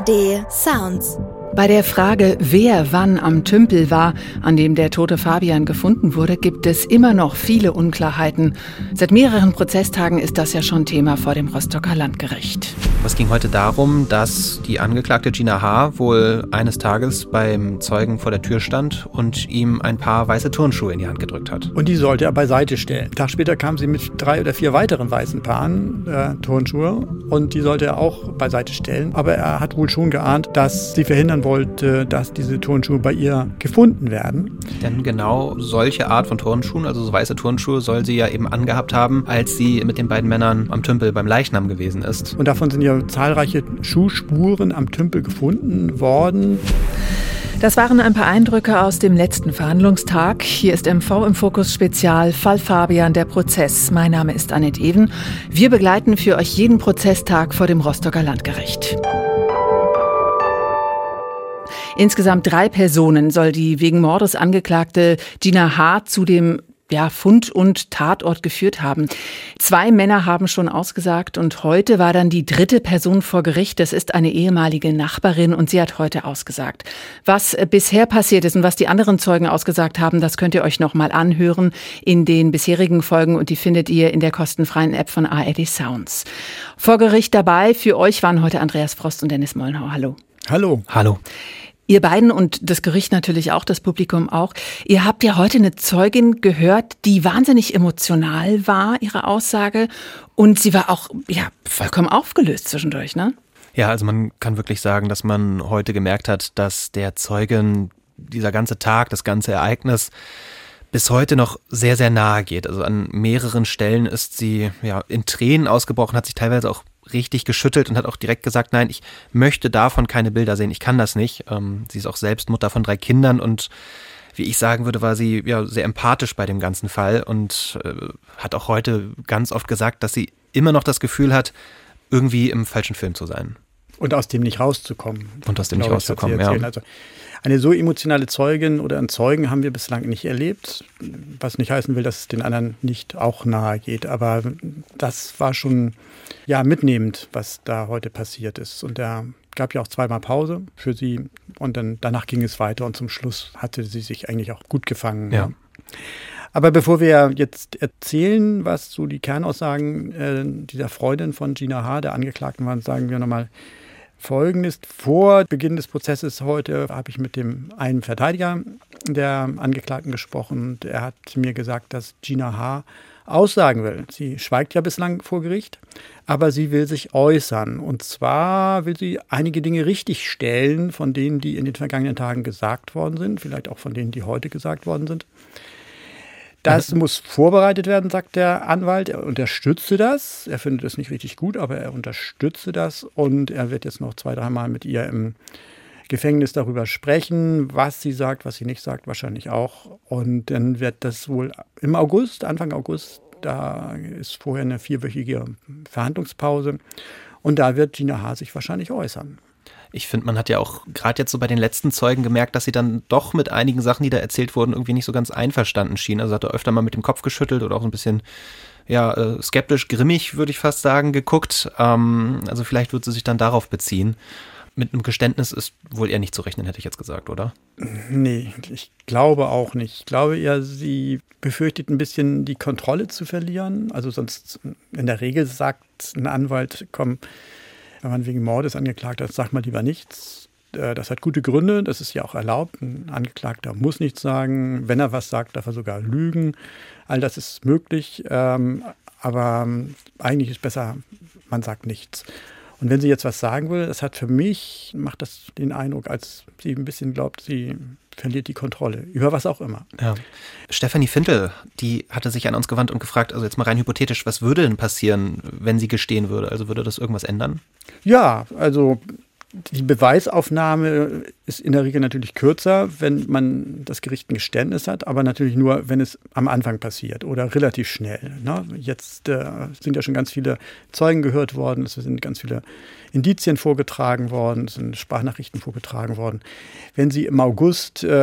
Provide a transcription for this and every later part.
ARD Sounds. Bei der Frage, wer wann am Tümpel war, an dem der tote Fabian gefunden wurde, gibt es immer noch viele Unklarheiten. Seit mehreren Prozesstagen ist das ja schon Thema vor dem Rostocker Landgericht. Es ging heute darum, dass die Angeklagte Gina H. wohl eines Tages beim Zeugen vor der Tür stand und ihm ein paar weiße Turnschuhe in die Hand gedrückt hat. Und die sollte er beiseite stellen. Einen Tag später kam sie mit 3 oder 4 weiteren weißen Paaren Turnschuhe und die sollte er auch beiseite stellen. Aber er hat wohl schon geahnt, dass sie verhindern wollte, dass diese Turnschuhe bei ihr gefunden werden. Denn genau solche Art von Turnschuhen, also so weiße Turnschuhe, soll sie ja eben angehabt haben, als sie mit den beiden Männern am Tümpel beim Leichnam gewesen ist. Und davon sind ja zahlreiche Schuhspuren am Tümpel gefunden worden. Das waren ein paar Eindrücke aus dem letzten Verhandlungstag. Hier ist MV im Fokus Spezial Fall Fabian, der Prozess. Mein Name ist Annette Even. Wir begleiten für euch jeden Prozesstag vor dem Rostocker Landgericht. Insgesamt 3 Personen soll die wegen Mordes angeklagte Gina H. zu dem Fund- und Tatort geführt haben. 2 Männer haben schon ausgesagt und heute war dann die 3. Person vor Gericht. Das ist eine ehemalige Nachbarin und sie hat heute ausgesagt. Was bisher passiert ist und was die anderen Zeugen ausgesagt haben, das könnt ihr euch nochmal anhören in den bisherigen Folgen und die findet ihr in der kostenfreien App von ARD Sounds. Vor Gericht dabei für euch waren heute Andreas Frost und Dennis Mollenhauer. Hallo. Hallo. Hallo. Ihr beiden und das Gericht natürlich auch, das Publikum auch. Ihr habt ja heute eine Zeugin gehört, die wahnsinnig emotional war, ihre Aussage. Und sie war auch vollkommen aufgelöst zwischendurch, ne? Ja, also man kann wirklich sagen, dass man heute gemerkt hat, dass der Zeugin dieser ganze Tag, das ganze Ereignis bis heute noch sehr, sehr nahe geht. Also an mehreren Stellen ist sie in Tränen ausgebrochen, hat sich teilweise auch richtig geschüttelt und hat auch direkt gesagt, nein, ich möchte davon keine Bilder sehen, ich kann das nicht. Sie ist auch selbst Mutter von 3 Kindern und wie ich sagen würde, war sie sehr empathisch bei dem ganzen Fall und hat auch heute ganz oft gesagt, dass sie immer noch das Gefühl hat, irgendwie im falschen Film zu sein. Und aus dem nicht rauszukommen. Also eine so emotionale Zeugin oder einen Zeugen haben wir bislang nicht erlebt, was nicht heißen will, dass es den anderen nicht auch nahe geht. Aber das war schon mitnehmend, was da heute passiert ist. Und da gab ja auch 2-mal Pause für sie und dann danach ging es weiter und zum Schluss hatte sie sich eigentlich auch gut gefangen. Ja. Aber bevor wir jetzt erzählen, was so die Kernaussagen dieser Freundin von Gina H., der Angeklagten waren, sagen wir nochmal Folgendes. Vor Beginn des Prozesses heute habe ich mit dem einen Verteidiger der Angeklagten gesprochen und er hat mir gesagt, dass Gina H. aussagen will. Sie schweigt ja bislang vor Gericht, aber sie will sich äußern. Und zwar will sie einige Dinge richtigstellen von denen, die in den vergangenen Tagen gesagt worden sind, vielleicht auch von denen, die heute gesagt worden sind. Das muss vorbereitet werden, sagt der Anwalt. Er unterstütze das. Er findet es nicht richtig gut, aber er unterstütze das. Und er wird jetzt noch 2-3 Mal mit ihr im Gefängnis darüber sprechen, was sie sagt, was sie nicht sagt, wahrscheinlich auch. Und dann wird das wohl im August, Anfang August, da ist vorher eine 4-wöchige Verhandlungspause. Und da wird Gina H. sich wahrscheinlich äußern. Ich finde, man hat ja auch gerade jetzt so bei den letzten Zeugen gemerkt, dass sie dann doch mit einigen Sachen, die da erzählt wurden, irgendwie nicht so ganz einverstanden schienen. Also hat er öfter mal mit dem Kopf geschüttelt oder auch so ein bisschen skeptisch, grimmig, würde ich fast sagen, geguckt. Also vielleicht wird sie sich dann darauf beziehen. Mit einem Geständnis ist wohl eher nicht zu rechnen, hätte ich jetzt gesagt, oder? Nee, ich glaube auch nicht. Ich glaube eher, sie befürchtet ein bisschen die Kontrolle zu verlieren. Also sonst in der Regel sagt ein Anwalt, komm, wenn man wegen Mordes angeklagt hat, sag mal lieber nichts. Das hat gute Gründe, das ist ja auch erlaubt. Ein Angeklagter muss nichts sagen. Wenn er was sagt, darf er sogar lügen. All das ist möglich, aber eigentlich ist besser, man sagt nichts. Und wenn sie jetzt was sagen will, macht das den Eindruck, als sie ein bisschen glaubt, sie verliert die Kontrolle, über was auch immer. Ja. Stefanie Fintel, die hatte sich an uns gewandt und gefragt, also jetzt mal rein hypothetisch, was würde denn passieren, wenn sie gestehen würde? Also würde das irgendwas ändern? Ja, also die Beweisaufnahme ist in der Regel natürlich kürzer, wenn man das Gericht ein Geständnis hat, aber natürlich nur, wenn es am Anfang passiert oder relativ schnell. Ne? Jetzt sind ja schon ganz viele Zeugen gehört worden, es sind ganz viele Indizien vorgetragen worden, es sind Sprachnachrichten vorgetragen worden. Wenn sie im August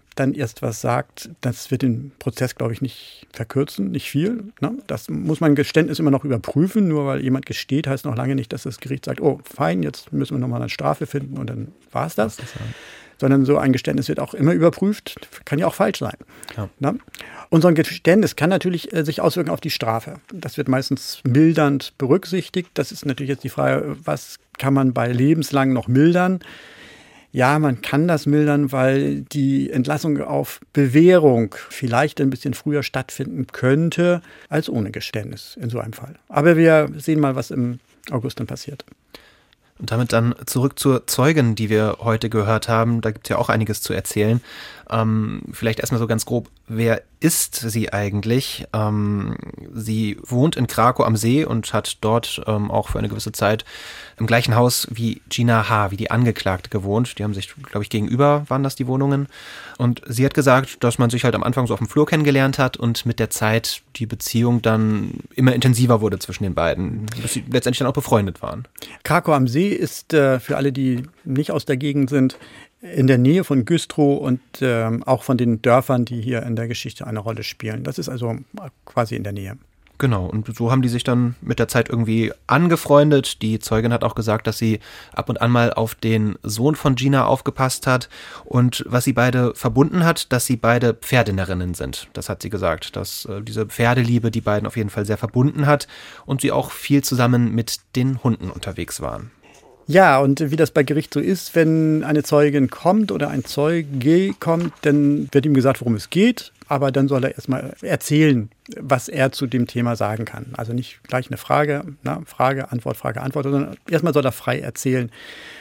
dann erst was sagt, das wird den Prozess, glaube ich, nicht verkürzen, nicht viel. Ne? Das muss man Geständnis immer noch überprüfen. Nur weil jemand gesteht, heißt noch lange nicht, dass das Gericht sagt, oh, fein, jetzt müssen wir nochmal eine Strafe finden und dann war es das. Sondern so ein Geständnis wird auch immer überprüft. Kann ja auch falsch sein. Ja. Ne? Und so ein Geständnis kann natürlich sich auswirken auf die Strafe. Das wird meistens mildernd berücksichtigt. Das ist natürlich jetzt die Frage, was kann man bei lebenslang noch mildern? Ja, man kann das mildern, weil die Entlassung auf Bewährung vielleicht ein bisschen früher stattfinden könnte als ohne Geständnis in so einem Fall. Aber wir sehen mal, was im August dann passiert. Und damit dann zurück zur Zeugin, die wir heute gehört haben. Da gibt es ja auch einiges zu erzählen. Vielleicht erstmal so ganz grob, wer ist sie eigentlich? Sie wohnt in Krakow am See und hat dort auch für eine gewisse Zeit im gleichen Haus wie Gina H., wie die Angeklagte, gewohnt. Die haben sich, glaube ich, gegenüber, waren das die Wohnungen. Und sie hat gesagt, dass man sich halt am Anfang so auf dem Flur kennengelernt hat und mit der Zeit die Beziehung dann immer intensiver wurde zwischen den beiden, bis sie letztendlich dann auch befreundet waren. Krakow am See ist für alle, die nicht aus der Gegend sind, in der Nähe von Güstrow und auch von den Dörfern, die hier in der Geschichte eine Rolle spielen. Das ist also quasi in der Nähe. Genau, und so haben die sich dann mit der Zeit irgendwie angefreundet. Die Zeugin hat auch gesagt, dass sie ab und an mal auf den Sohn von Gina aufgepasst hat. Und was sie beide verbunden hat, dass sie beide Pferdinerinnen sind. Das hat sie gesagt, dass diese Pferdeliebe die beiden auf jeden Fall sehr verbunden hat und sie auch viel zusammen mit den Hunden unterwegs waren. Ja, und wie das bei Gericht so ist, wenn eine Zeugin kommt oder ein Zeuge kommt, dann wird ihm gesagt, worum es geht. Aber dann soll er erstmal erzählen, was er zu dem Thema sagen kann. Also nicht gleich eine Frage, Frage, Antwort, sondern erstmal soll er frei erzählen.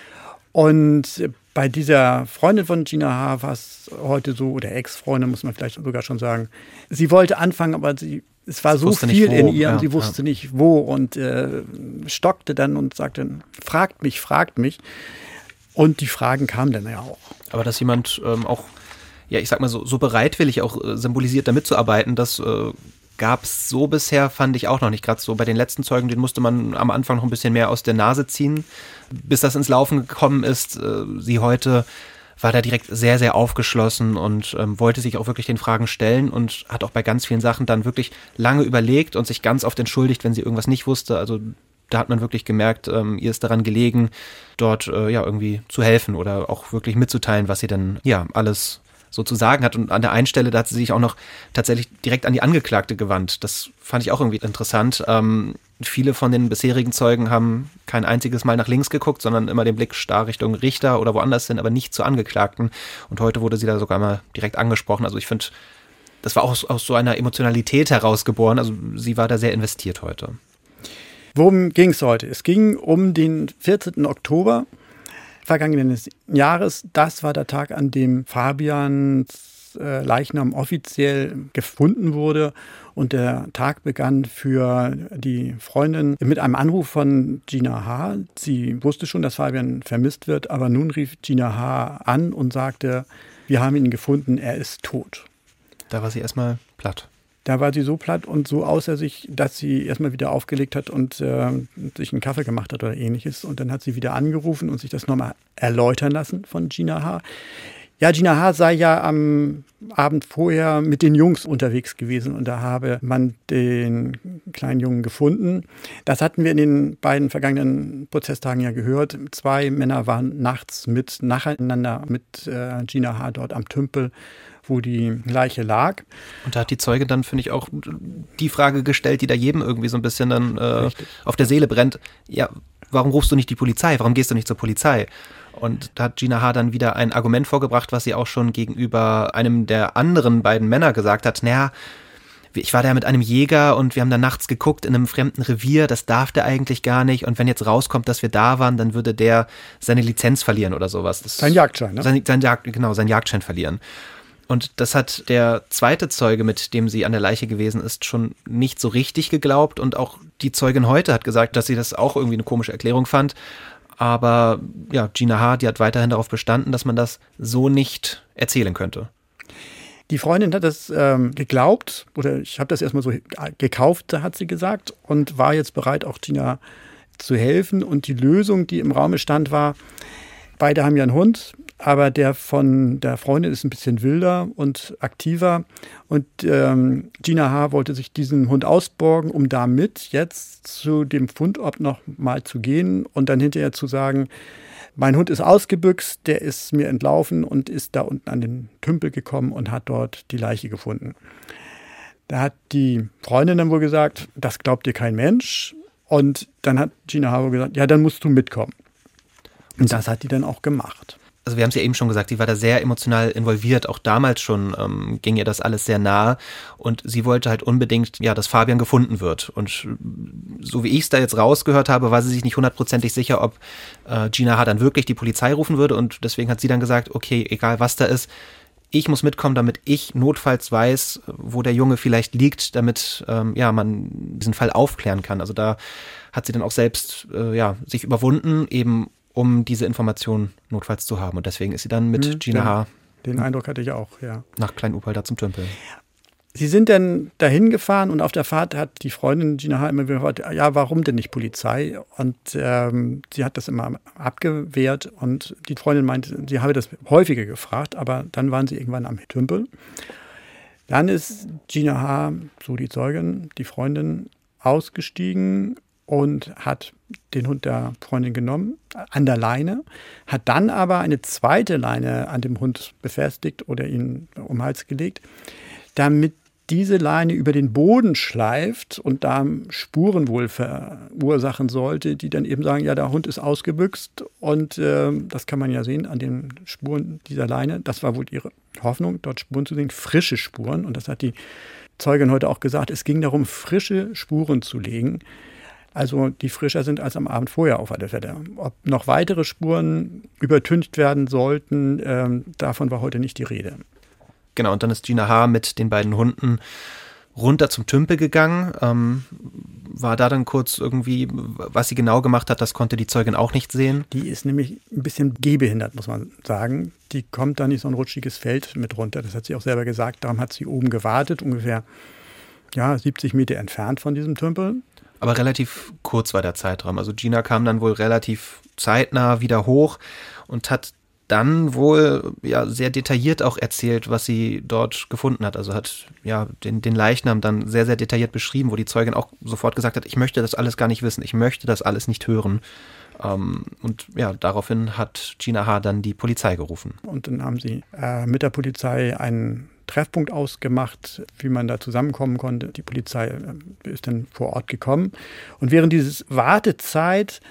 Und bei dieser Freundin von Gina H. war es heute so, oder Ex-Freundin, muss man vielleicht sogar schon sagen, sie wollte anfangen, aber es war so viel in ihr und sie wusste nicht wo und stockte dann und sagte, fragt mich. Und die Fragen kamen dann ja auch. Aber dass jemand auch, ja, ich sag mal so bereitwillig auch symbolisiert, da mitzuarbeiten, das gab es so bisher, fand ich auch noch nicht. Gerade so bei den letzten Zeugen, den musste man am Anfang noch ein bisschen mehr aus der Nase ziehen, bis das ins Laufen gekommen ist. Sie heute war da direkt sehr, sehr aufgeschlossen und wollte sich auch wirklich den Fragen stellen und hat auch bei ganz vielen Sachen dann wirklich lange überlegt und sich ganz oft entschuldigt, wenn sie irgendwas nicht wusste. Also da hat man wirklich gemerkt, ihr ist daran gelegen, dort irgendwie zu helfen oder auch wirklich mitzuteilen, was sie denn alles so zu sagen hat. Und an der einen Stelle, da hat sie sich auch noch tatsächlich direkt an die Angeklagte gewandt. Das fand ich auch irgendwie interessant. Viele von den bisherigen Zeugen haben kein einziges Mal nach links geguckt, sondern immer den Blick starr Richtung Richter oder woanders hin, aber nicht zur Angeklagten. Und heute wurde sie da sogar mal direkt angesprochen. Also ich finde, das war auch aus so einer Emotionalität herausgeboren. Also sie war da sehr investiert heute. Worum ging es heute? Es ging um den 14. Oktober vergangenen Jahres. Das war der Tag, an dem Fabians Leichnam offiziell gefunden wurde. Und der Tag begann für die Freundin mit einem Anruf von Gina H. Sie wusste schon, dass Fabian vermisst wird, aber nun rief Gina H. an und sagte, wir haben ihn gefunden, er ist tot. Da war sie erstmal platt. Da war sie so platt und so außer sich, dass sie erstmal wieder aufgelegt hat und sich einen Kaffee gemacht hat oder ähnliches. Und dann hat sie wieder angerufen und sich das nochmal erläutern lassen von Gina H. Ja, Gina H. sei ja am Abend vorher mit den Jungs unterwegs gewesen und da habe man den kleinen Jungen gefunden. Das hatten wir in den beiden vergangenen Prozesstagen ja gehört. 2 Männer waren nachts nacheinander mit Gina H. dort am Tümpel, wo die Leiche lag. Und da hat die Zeuge dann, finde ich, auch die Frage gestellt, die da jedem irgendwie so ein bisschen dann auf der Seele brennt. Ja, warum rufst du nicht die Polizei? Warum gehst du nicht zur Polizei? Und da hat Gina H. dann wieder ein Argument vorgebracht, was sie auch schon gegenüber einem der anderen beiden Männer gesagt hat. Naja, ich war da mit einem Jäger und wir haben da nachts geguckt in einem fremden Revier, das darf der eigentlich gar nicht. Und wenn jetzt rauskommt, dass wir da waren, dann würde der seine Lizenz verlieren oder sowas. Sein Jagdschein, ne? Sein Jagdschein verlieren. Und das hat der zweite Zeuge, mit dem sie an der Leiche gewesen ist, schon nicht so richtig geglaubt. Und auch die Zeugin heute hat gesagt, dass sie das auch irgendwie eine komische Erklärung fand. Aber ja, Gina H., die hat weiterhin darauf bestanden, dass man das so nicht erzählen könnte. Die Freundin hat das geglaubt, oder ich habe das erstmal so gekauft, hat sie gesagt, und war jetzt bereit, auch Gina zu helfen. Und die Lösung, die im Raume stand, war, beide haben ja einen Hund, aber der von der Freundin ist ein bisschen wilder und aktiver. Und Gina H. wollte sich diesen Hund ausborgen, um damit jetzt zu dem Fundort noch mal zu gehen und dann hinterher zu sagen, mein Hund ist ausgebüxt, der ist mir entlaufen und ist da unten an den Tümpel gekommen und hat dort die Leiche gefunden. Da hat die Freundin dann wohl gesagt, das glaubt dir kein Mensch. Und dann hat Gina H. wohl gesagt, ja, dann musst du mitkommen. Und das hat die dann auch gemacht. Also wir haben es ja eben schon gesagt, sie war da sehr emotional involviert. Auch damals schon ging ihr das alles sehr nahe. Und sie wollte halt unbedingt, ja, dass Fabian gefunden wird. Und so wie ich es da jetzt rausgehört habe, war sie sich nicht hundertprozentig sicher, ob Gina H. dann wirklich die Polizei rufen würde. Und deswegen hat sie dann gesagt, okay, egal was da ist, ich muss mitkommen, damit ich notfalls weiß, wo der Junge vielleicht liegt, damit man diesen Fall aufklären kann. Also da hat sie dann auch selbst sich überwunden, eben um diese Information notfalls zu haben. Und deswegen ist sie dann mit Gina H. Den Eindruck hatte ich auch, ja. Nach Klein-Upal da zum Tümpel. Sie sind dann dahin gefahren und auf der Fahrt hat die Freundin Gina H. immer wieder gefragt, ja, warum denn nicht Polizei? Und sie hat das immer abgewehrt und die Freundin meinte, sie habe das häufiger gefragt, aber dann waren sie irgendwann am Tümpel. Dann ist Gina H., so die Zeugin, die Freundin, ausgestiegen und hat den Hund der Freundin genommen, an der Leine, hat dann aber eine zweite Leine an dem Hund befestigt oder ihn um den Hals gelegt, damit diese Leine über den Boden schleift und da Spuren wohl verursachen sollte, die dann eben sagen, ja, der Hund ist ausgebüxt und das kann man ja sehen an den Spuren dieser Leine. Das war wohl ihre Hoffnung, dort Spuren zu sehen, frische Spuren. Und das hat die Zeugin heute auch gesagt, es ging darum, frische Spuren zu legen. Also die frischer sind als am Abend vorher auf alle Fälle. Ob noch weitere Spuren übertüncht werden sollten, davon war heute nicht die Rede. Genau, und dann ist Gina H. mit den beiden Hunden runter zum Tümpel gegangen. War da dann kurz irgendwie, was sie genau gemacht hat, das konnte die Zeugin auch nicht sehen. Die ist nämlich ein bisschen gehbehindert, muss man sagen. Die kommt da nicht so ein rutschiges Feld mit runter. Das hat sie auch selber gesagt. Darum hat sie oben gewartet, ungefähr 70 Meter entfernt von diesem Tümpel. Aber relativ kurz war der Zeitraum. Also Gina kam dann wohl relativ zeitnah wieder hoch und hat dann wohl sehr detailliert auch erzählt, was sie dort gefunden hat. Also hat den Leichnam dann sehr, sehr detailliert beschrieben, wo die Zeugin auch sofort gesagt hat, ich möchte das alles gar nicht wissen, ich möchte das alles nicht hören. Und daraufhin hat Gina H. dann die Polizei gerufen. Und dann haben sie mit der Polizei einen Treffpunkt ausgemacht, wie man da zusammenkommen konnte. Die Polizei ist dann vor Ort gekommen. Und während dieses Wartezeit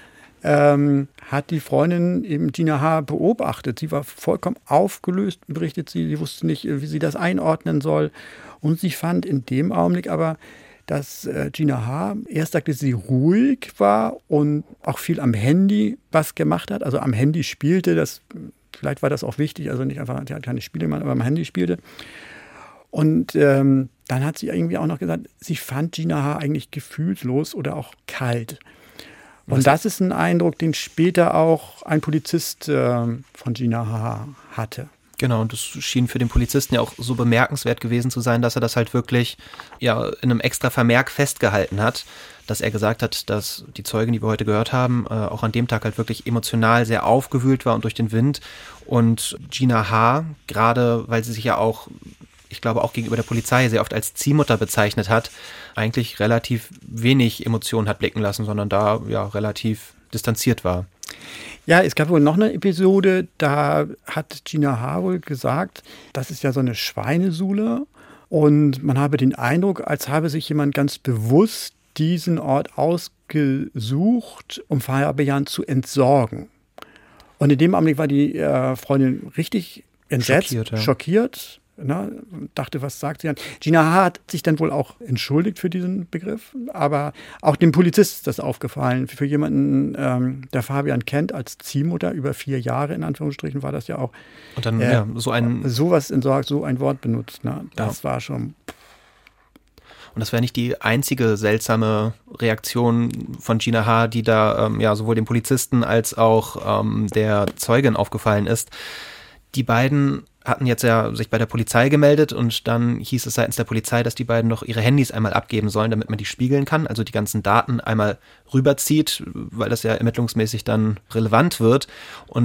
hat die Freundin eben Gina H. beobachtet. Sie war vollkommen aufgelöst, berichtet sie. Sie wusste nicht, wie sie das einordnen soll. Und sie fand in dem Augenblick aber, dass Gina H. erst sagte, sie ruhig war und auch viel am Handy was gemacht hat. Also am Handy spielte, vielleicht war das auch wichtig, also nicht einfach, sie hat keine Spiele gemacht, aber am Handy spielte. Und dann hat sie irgendwie auch noch gesagt, sie fand Gina H. eigentlich gefühlslos oder auch kalt. Und das ist ein Eindruck, den später auch ein Polizist von Gina H. hatte. Genau, und das schien für den Polizisten ja auch so bemerkenswert gewesen zu sein, dass er das halt wirklich in einem extra Vermerk festgehalten hat, dass er gesagt hat, dass die Zeugin, die wir heute gehört haben, auch an dem Tag halt wirklich emotional sehr aufgewühlt war und durch den Wind. Und Gina H., gerade weil sie sich ja auch, ich glaube auch gegenüber der Polizei sehr oft als Ziehmutter bezeichnet hat, eigentlich relativ wenig Emotionen hat blicken lassen, sondern da relativ distanziert war. Ja, es gab wohl noch eine Episode, da hat Gina H. wohl gesagt, das ist ja so eine Schweinesuhle und man habe den Eindruck, als habe sich jemand ganz bewusst diesen Ort ausgesucht, um Fabian zu entsorgen. Und in dem Augenblick war die Freundin richtig entsetzt, schockiert. Dachte, was sagt sie dann? Gina H. hat sich dann wohl auch entschuldigt für diesen Begriff, aber auch dem Polizist ist das aufgefallen. Für jemanden, der Fabian kennt als Ziehmutter, über 4 Jahre in Anführungsstrichen, war das ja auch. Und dann sowas entsorgt, so ein Wort benutzt. Das war schon. Und das wäre nicht die einzige seltsame Reaktion von Gina H., die da sowohl dem Polizisten als auch der Zeugin aufgefallen ist. Die beiden hatten jetzt sich bei der Polizei gemeldet und dann hieß es seitens der Polizei, dass die beiden noch ihre Handys einmal abgeben sollen, damit man die spiegeln kann, also die ganzen Daten einmal rüberzieht, weil das ja ermittlungsmäßig dann relevant wird. Und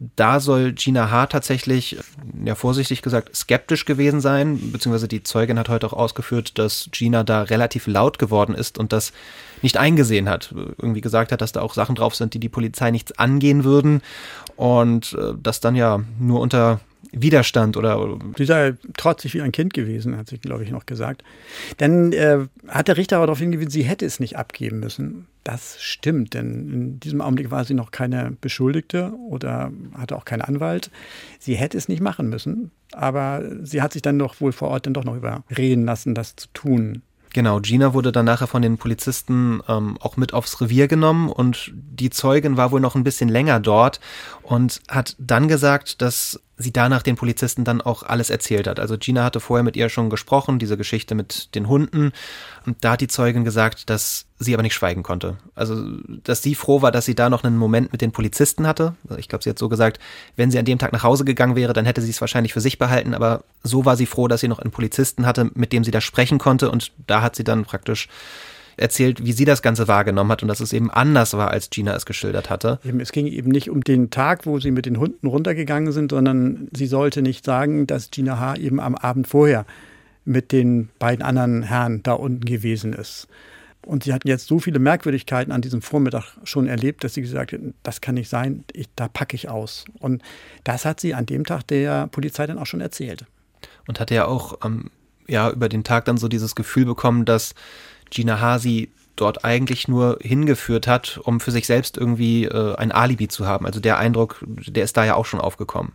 da soll Gina H. tatsächlich, ja vorsichtig gesagt, skeptisch gewesen sein, beziehungsweise die Zeugin hat heute auch ausgeführt, dass Gina da relativ laut geworden ist und das nicht eingesehen hat. Irgendwie gesagt hat, dass da auch Sachen drauf sind, die die Polizei nichts angehen würden und das dann ja nur unter Widerstand oder... Sie sei trotzig wie ein Kind gewesen, hat sie, glaube ich, noch gesagt. Dann hat der Richter aber darauf hingewiesen, sie hätte es nicht abgeben müssen. Das stimmt, denn in diesem Augenblick war sie noch keine Beschuldigte oder hatte auch keinen Anwalt. Sie hätte es nicht machen müssen, aber sie hat sich dann doch wohl vor Ort dann doch noch überreden lassen, das zu tun. Genau, Gina wurde dann nachher von den Polizisten auch mit aufs Revier genommen und die Zeugin war wohl noch ein bisschen länger dort und hat dann gesagt, dass sie danach den Polizisten dann auch alles erzählt hat. Also Gina hatte vorher mit ihr schon gesprochen, diese Geschichte mit den Hunden. Und da hat die Zeugin gesagt, dass sie aber nicht schweigen konnte. Also, dass sie froh war, dass sie da noch einen Moment mit den Polizisten hatte. Ich glaube, sie hat so gesagt, wenn sie an dem Tag nach Hause gegangen wäre, dann hätte sie es wahrscheinlich für sich behalten. Aber so war sie froh, dass sie noch einen Polizisten hatte, mit dem sie da sprechen konnte. Und da hat sie dann praktisch erzählt, wie sie das Ganze wahrgenommen hat und dass es eben anders war, als Gina es geschildert hatte. Es ging eben nicht um den Tag, wo sie mit den Hunden runtergegangen sind, sondern sie sollte nicht sagen, dass Gina H. eben am Abend vorher mit den beiden anderen Herren da unten gewesen ist. Und sie hatten jetzt so viele Merkwürdigkeiten an diesem Vormittag schon erlebt, dass sie gesagt hat, das kann nicht sein, da packe ich aus. Und das hat sie an dem Tag der Polizei dann auch schon erzählt. Und hatte ja auch über den Tag dann so dieses Gefühl bekommen, dass Gina H. sie dort eigentlich nur hingeführt hat, um für sich selbst irgendwie ein Alibi zu haben. Also der Eindruck, der ist da ja auch schon aufgekommen.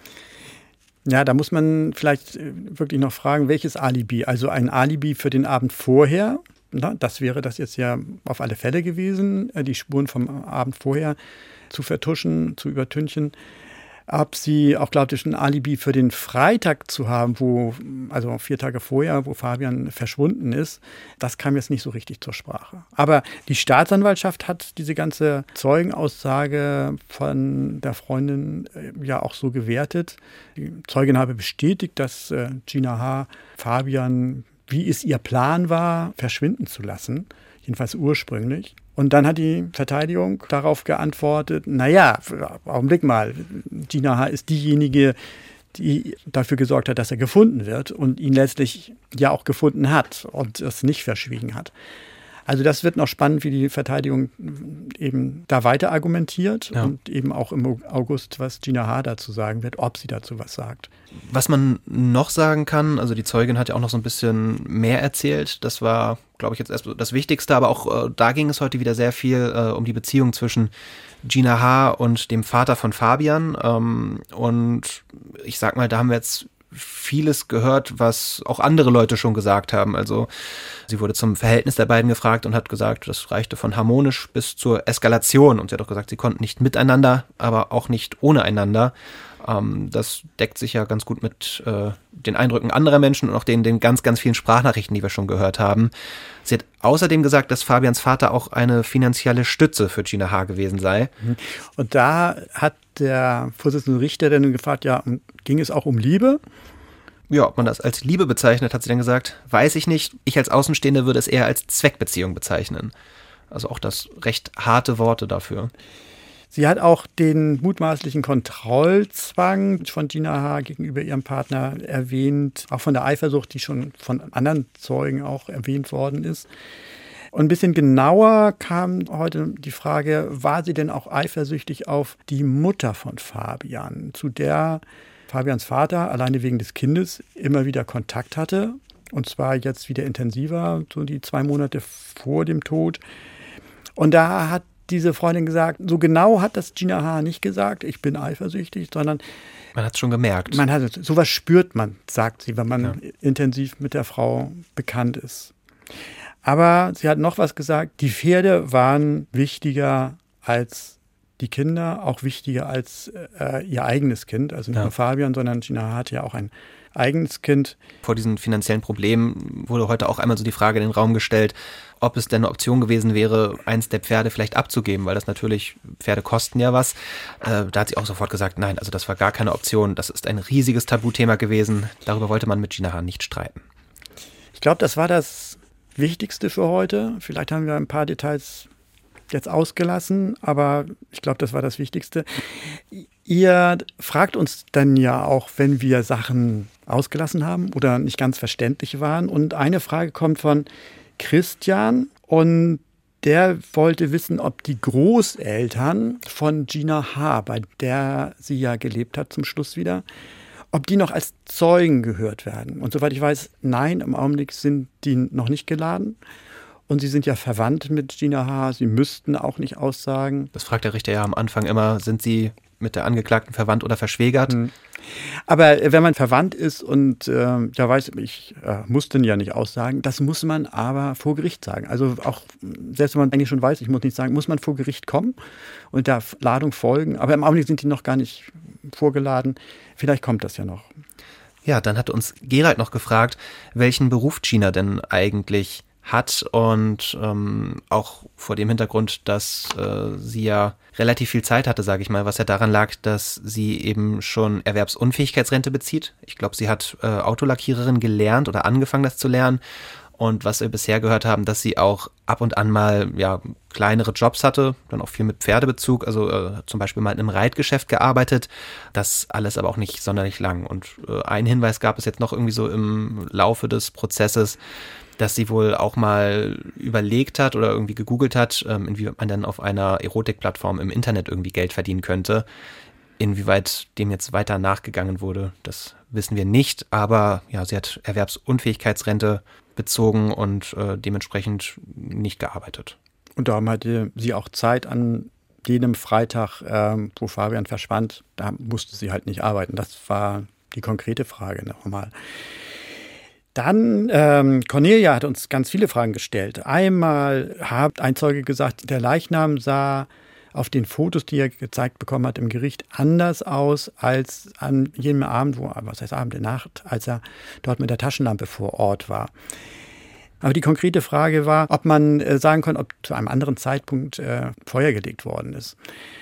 Ja, da muss man vielleicht wirklich noch fragen, welches Alibi? Also ein Alibi für den Abend vorher, das wäre das jetzt ja auf alle Fälle gewesen, die Spuren vom Abend vorher zu vertuschen, zu übertünchen. Ob sie auch glaubte, ein Alibi für den Freitag zu haben, also 4 Tage vorher, wo Fabian verschwunden ist, das kam jetzt nicht so richtig zur Sprache. Aber die Staatsanwaltschaft hat diese ganze Zeugenaussage von der Freundin ja auch so gewertet. Die Zeugin habe bestätigt, dass Gina H. Fabian, wie es ihr Plan war, verschwinden zu lassen, jedenfalls ursprünglich. Und dann hat die Verteidigung darauf geantwortet, naja, Augenblick mal, Gina H. ist diejenige, die dafür gesorgt hat, dass er gefunden wird und ihn letztlich ja auch gefunden hat und es nicht verschwiegen hat. Also das wird noch spannend, wie die Verteidigung eben da weiter argumentiert und eben auch im August, was Gina H. dazu sagen wird, ob sie dazu was sagt. Was man noch sagen kann, also die Zeugin hat ja auch noch so ein bisschen mehr erzählt. Das war, glaube ich, jetzt erst das Wichtigste, aber auch da ging es heute wieder sehr viel um die Beziehung zwischen Gina H. und dem Vater von Fabian. Und ich sag mal, da haben wir jetzt vieles gehört, was auch andere Leute schon gesagt haben. Also sie wurde zum Verhältnis der beiden gefragt und hat gesagt, das reichte von harmonisch bis zur Eskalation. Und sie hat auch gesagt, sie konnten nicht miteinander, aber auch nicht ohne einander. Das deckt sich ja ganz gut mit den Eindrücken anderer Menschen und auch den ganz, ganz vielen Sprachnachrichten, die wir schon gehört haben. Sie hat außerdem gesagt, dass Fabians Vater auch eine finanzielle Stütze für Gina H. gewesen sei. Und da hat der Vorsitzende Richter dann gefragt, ja, ging es auch um Liebe? Ja, ob man das als Liebe bezeichnet, hat sie dann gesagt, weiß ich nicht. Ich als Außenstehender würde es eher als Zweckbeziehung bezeichnen. Also auch das recht harte Worte dafür. Sie hat auch den mutmaßlichen Kontrollzwang von Gina H. gegenüber ihrem Partner erwähnt, auch von der Eifersucht, die schon von anderen Zeugen auch erwähnt worden ist. Und ein bisschen genauer kam heute die Frage, war sie denn auch eifersüchtig auf die Mutter von Fabian, zu der Fabians Vater alleine wegen des Kindes immer wieder Kontakt hatte. Und zwar jetzt wieder intensiver, so die 2 Monate vor dem Tod. Und da hat diese Freundin gesagt, so genau hat das Gina H. nicht gesagt, ich bin eifersüchtig, sondern man hat es schon gemerkt. Sowas spürt man, sagt sie, wenn man intensiv mit der Frau bekannt ist. Aber sie hat noch was gesagt, die Pferde waren wichtiger als die Kinder, auch wichtiger als ihr eigenes Kind. Also nicht nur Fabian, sondern Gina H. hatte ja auch ein eigenes Kind. Vor diesen finanziellen Problemen wurde heute auch einmal so die Frage in den Raum gestellt, ob es denn eine Option gewesen wäre, eins der Pferde vielleicht abzugeben, weil das natürlich, Pferde kosten ja was. Da hat sie auch sofort gesagt, nein, also das war gar keine Option. Das ist ein riesiges Tabuthema gewesen. Darüber wollte man mit Gina H. nicht streiten. Ich glaube, das war das Wichtigste für heute. Vielleicht haben wir ein paar Details jetzt ausgelassen, aber ich glaube, das war das Wichtigste. Ihr fragt uns dann ja auch, wenn wir Sachen ausgelassen haben oder nicht ganz verständlich waren. Und eine Frage kommt von Christian und der wollte wissen, ob die Großeltern von Gina H., bei der sie ja gelebt hat zum Schluss wieder, ob die noch als Zeugen gehört werden. Und soweit ich weiß, nein, im Augenblick sind die noch nicht geladen. Und sie sind ja verwandt mit Gina H., sie müssten auch nicht aussagen. Das fragt der Richter ja am Anfang immer, sind sie mit der Angeklagten verwandt oder verschwägert? Aber wenn man verwandt ist und ich musste ja nicht aussagen, das muss man aber vor Gericht sagen. Also auch, selbst wenn man eigentlich schon weiß, ich muss nicht sagen, muss man vor Gericht kommen und der Ladung folgen. Aber im Augenblick sind die noch gar nicht vorgeladen. Vielleicht kommt das ja noch. Ja, dann hat uns Gerald noch gefragt, welchen Beruf Gina denn eigentlich hat und auch vor dem Hintergrund, dass sie ja relativ viel Zeit hatte, sage ich mal, was ja daran lag, dass sie eben schon Erwerbsunfähigkeitsrente bezieht. Ich glaube, sie hat Autolackiererin gelernt oder angefangen, das zu lernen. Und was wir bisher gehört haben, dass sie auch ab und an mal kleinere Jobs hatte, dann auch viel mit Pferdebezug, also zum Beispiel mal in einem Reitgeschäft gearbeitet. Das alles aber auch nicht sonderlich lang. Und einen Hinweis gab es jetzt noch irgendwie so im Laufe des Prozesses, dass sie wohl auch mal überlegt hat oder irgendwie gegoogelt hat, inwieweit man dann auf einer Erotikplattform im Internet irgendwie Geld verdienen könnte. Inwieweit dem jetzt weiter nachgegangen wurde, das wissen wir nicht. Aber ja, sie hat Erwerbsunfähigkeitsrente bezogen und dementsprechend nicht gearbeitet. Und darum hatte sie auch Zeit an jenem Freitag, wo Fabian verschwand. Da musste sie halt nicht arbeiten. Das war die konkrete Frage nochmal. Dann, Cornelia hat uns ganz viele Fragen gestellt. Einmal hat ein Zeuge gesagt, der Leichnam sah auf den Fotos, die er gezeigt bekommen hat im Gericht, anders aus als an jenem Abend, der Nacht, als er dort mit der Taschenlampe vor Ort war. Aber die konkrete Frage war, ob man sagen kann, ob zu einem anderen Zeitpunkt Feuer gelegt worden ist.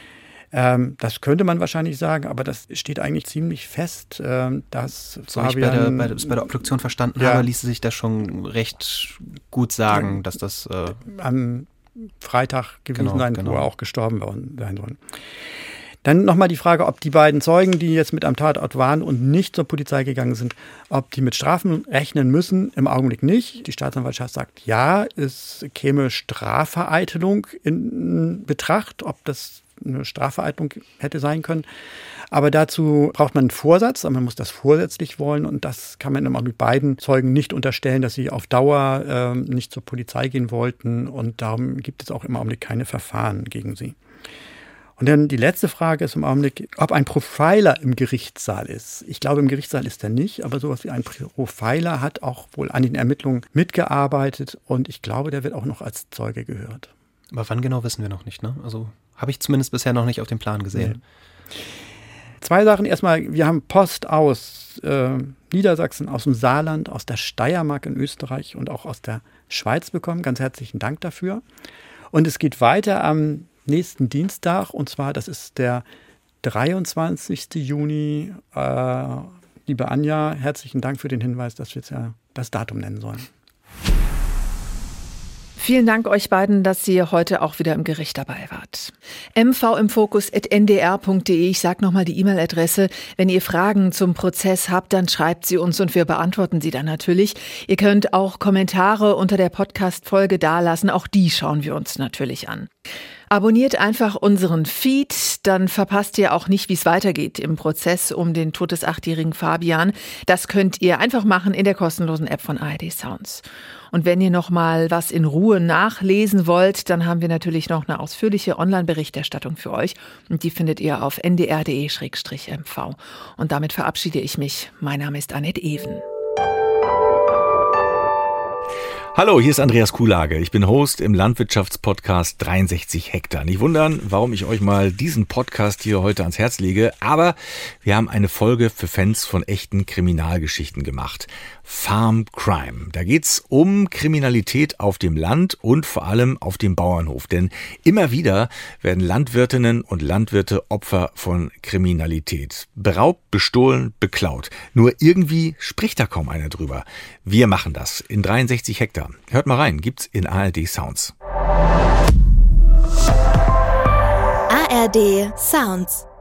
Das könnte man wahrscheinlich sagen, aber das steht eigentlich ziemlich fest, dass Fabian... So wie ich bei der Obduktion verstanden habe, ließe sich das schon recht gut sagen, dass das... am Freitag gewesen sein, wo er auch gestorben sein soll. Dann nochmal die Frage, ob die beiden Zeugen, die jetzt mit am Tatort waren und nicht zur Polizei gegangen sind, ob die mit Strafen rechnen müssen. Im Augenblick nicht. Die Staatsanwaltschaft sagt, ja, es käme Strafvereitelung in Betracht, ob das eine Strafvereitelung hätte sein können. Aber dazu braucht man einen Vorsatz, aber man muss das vorsätzlich wollen und das kann man immer mit beiden Zeugen nicht unterstellen, dass sie auf Dauer nicht zur Polizei gehen wollten und darum gibt es auch im Augenblick keine Verfahren gegen sie. Und dann die letzte Frage ist im Augenblick, ob ein Profiler im Gerichtssaal ist. Ich glaube, im Gerichtssaal ist er nicht, aber sowas wie ein Profiler hat auch wohl an den Ermittlungen mitgearbeitet und ich glaube, der wird auch noch als Zeuge gehört. Aber wann genau, wissen wir noch nicht, ne? Also habe ich zumindest bisher noch nicht auf dem Plan gesehen. Nee. Zwei Sachen. Erstmal, wir haben Post aus Niedersachsen, aus dem Saarland, aus der Steiermark in Österreich und auch aus der Schweiz bekommen. Ganz herzlichen Dank dafür. Und es geht weiter am nächsten Dienstag und zwar, das ist der 23. Juni. Liebe Anja, herzlichen Dank für den Hinweis, dass wir jetzt ja das Datum nennen sollen. Vielen Dank euch beiden, dass ihr heute auch wieder im Gericht dabei wart. mvimfokus@ndr.de. Ich sage nochmal die E-Mail-Adresse. Wenn ihr Fragen zum Prozess habt, dann schreibt sie uns und wir beantworten sie dann natürlich. Ihr könnt auch Kommentare unter der Podcast-Folge dalassen. Auch die schauen wir uns natürlich an. Abonniert einfach unseren Feed, dann verpasst ihr auch nicht, wie es weitergeht im Prozess um den Tod des 8-jährigen Fabian. Das könnt ihr einfach machen in der kostenlosen App von ARD Sounds. Und wenn ihr noch mal was in Ruhe nachlesen wollt, dann haben wir natürlich noch eine ausführliche Online-Berichterstattung für euch. Und die findet ihr auf ndr.de/mv. Und damit verabschiede ich mich. Mein Name ist Annette Even. Hallo, hier ist Andreas Kuhlage. Ich bin Host im Landwirtschaftspodcast 63 Hektar. Nicht wundern, warum ich euch mal diesen Podcast hier heute ans Herz lege, aber wir haben eine Folge für Fans von echten Kriminalgeschichten gemacht. Farm Crime. Da geht's um Kriminalität auf dem Land und vor allem auf dem Bauernhof. Denn immer wieder werden Landwirtinnen und Landwirte Opfer von Kriminalität. Beraubt, bestohlen, beklaut. Nur irgendwie spricht da kaum einer drüber. Wir machen das in 63 Hektar. Hört mal rein, gibt's in ARD Sounds. ARD Sounds